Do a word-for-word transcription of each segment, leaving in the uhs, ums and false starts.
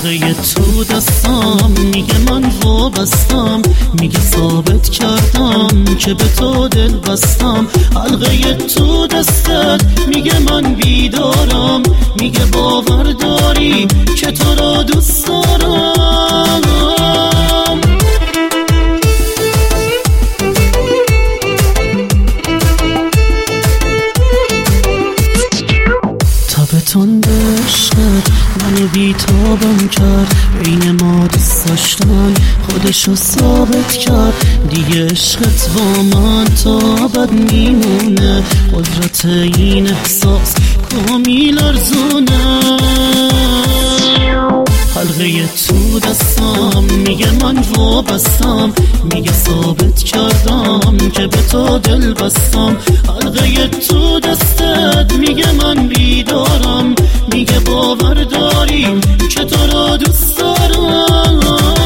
حلقه تو دستم میگه من وابستم، میگه ثابت کردم که به تو دل بستم. حلقه تو دستت میگه من بیدارم، میگه باور داری که تو را دوست دارم. تابتون به عشقت منو بیتابم کرد، بین ما دوست داشتن خودشو ثابت کرد. دیگه عشقت با من تا ابد میمونه، قدرت این احساس کامل ارزونه. حلقه تو دستم میگه من وابستم، میگه ثابت کردم که به تو دل بستم. حلقه تو دستت میگه من بیدارم، میگه باور داری که تو را دوست دارم.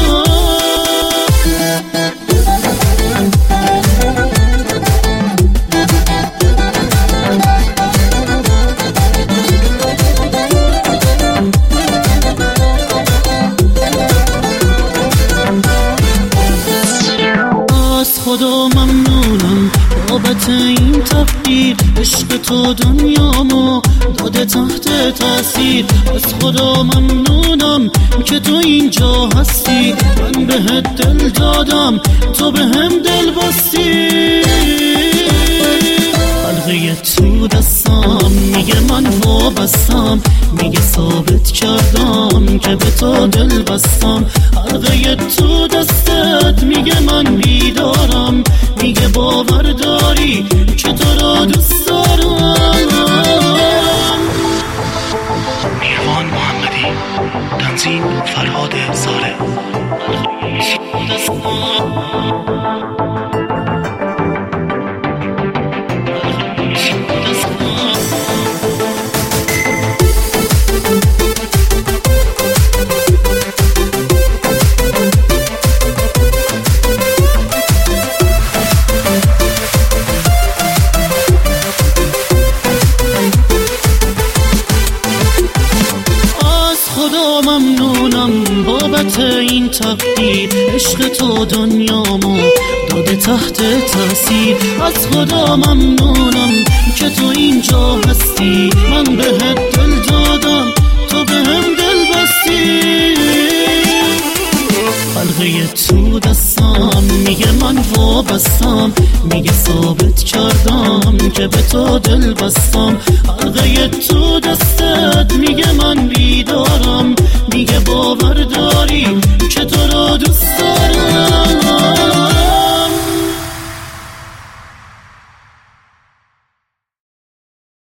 خدا ممنونم بابت این تقدیر، عشق تو دنیامو داده تحت تاثیر. از خدا ممنونم که تو اینجا هستی، من بهت دل دادم تو بهم دل بستی. حلقه تو دستم میگه من وابستم، میگه ثابت کردم که به تو دل بستم. حلقه تو دستت میگه من بیدارم، میگه باور داری که تو را دوست دارم. میروان محمدی، تنظیم فرهاد زاره. خدا ممنونم بابت این تقدیر، عشق تو دنیامو داده تحت تاثیر. از خدا ممنونم که تو اینجا هستی، من بهت دل دادم تو بهم دل بستی. حلقه تو دستم میگه من وابستم، میگه ثابت کردم که به تو دل بستم. حلقه تو